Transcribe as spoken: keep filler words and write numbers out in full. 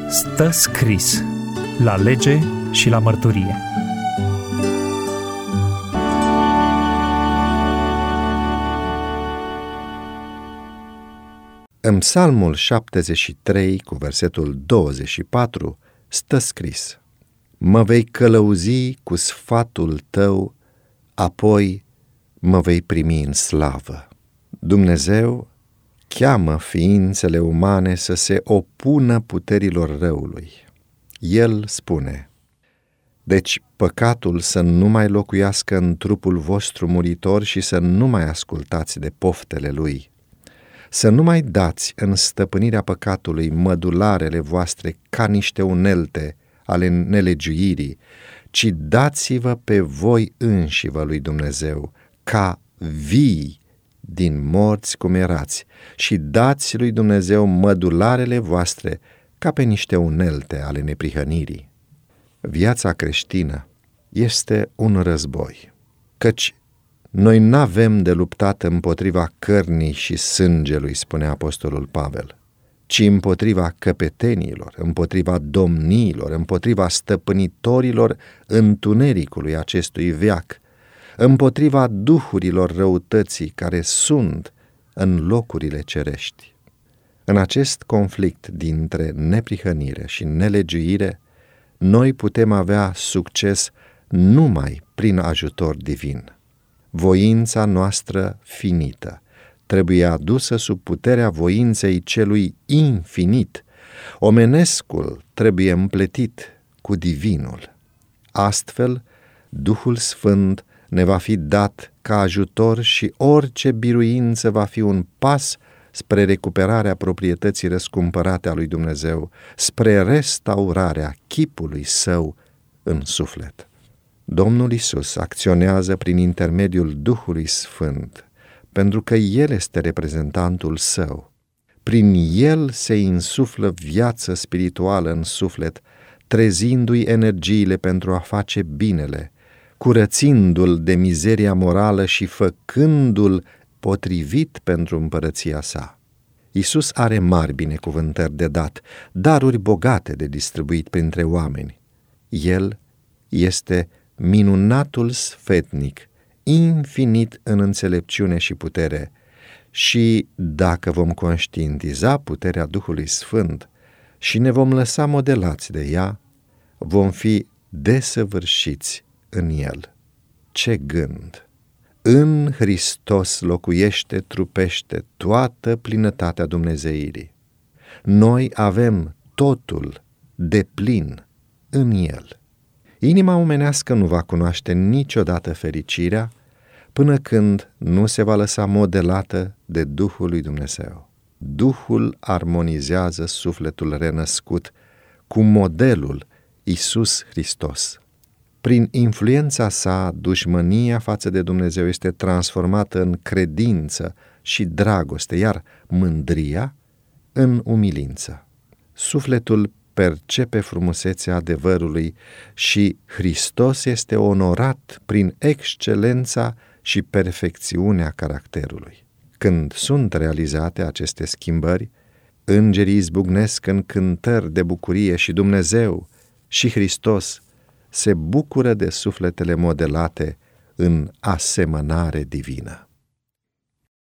Stă scris la lege și la mărturie. În Psalmul șaptezeci și trei, cu versetul douăzeci și patru, stă scris: Mă vei călăuzi cu sfatul tău, apoi mă vei primi în slavă. Dumnezeu cheamă ființele umane să se opună puterilor răului. El spune: deci păcatul să nu mai locuiască în trupul vostru muritor și să nu mai ascultați de poftele lui. Să nu mai dați în stăpânirea păcatului mădularele voastre ca niște unelte ale nelegiuirii, ci dați-vă pe voi înșivă lui Dumnezeu, ca vii din morți cum erați, și dați lui Dumnezeu mădularele voastre ca pe niște unelte ale neprihănirii. Viața creștină este un război, căci noi n-avem de luptat împotriva cărnii și sângelui, spune apostolul Pavel, ci împotriva căpetenilor, împotriva domniilor, împotriva stăpânitorilor întunericului acestui veac, împotriva duhurilor răutății care sunt în locurile cerești. În acest conflict dintre neprihănire și nelegiuire, noi putem avea succes numai prin ajutor divin. Voința noastră finită trebuie adusă sub puterea voinței celui infinit. Omenescul trebuie împletit cu divinul. Astfel, Duhul Sfânt ne va fi dat ca ajutor și orice biruință va fi un pas spre recuperarea proprietății răscumpărate a lui Dumnezeu, spre restaurarea chipului său în suflet. Domnul Iisus acționează prin intermediul Duhului Sfânt, pentru că El este reprezentantul său. Prin El se insuflă viață spirituală în suflet, trezindu-i energiile pentru a face binele, curățindu-l de mizeria morală și făcându-l potrivit pentru împărăția sa. Iisus are mari binecuvântări de dat, daruri bogate de distribuit printre oameni. El este minunatul sfetnic, infinit în înțelepciune și putere, și dacă vom conștientiza puterea Duhului Sfânt și ne vom lăsa modelați de ea, vom fi desăvârșiți în El. Ce gând! În Hristos locuiește trupește toată plinătatea dumnezeirii. Noi avem totul deplin în El. Inima omenească nu va cunoaște niciodată fericirea până când nu se va lăsa modelată de Duhul lui Dumnezeu. Duhul armonizează sufletul renăscut cu modelul Iisus Hristos. Prin influența sa, dușmânia față de Dumnezeu este transformată în credință și dragoste, iar mândria în umilință. Sufletul percepe frumusețea adevărului și Hristos este onorat prin excelența și perfecțiunea caracterului. Când sunt realizate aceste schimbări, îngerii izbucnesc în cântări de bucurie și Dumnezeu și Hristos se bucură de sufletele modelate în asemănare divină.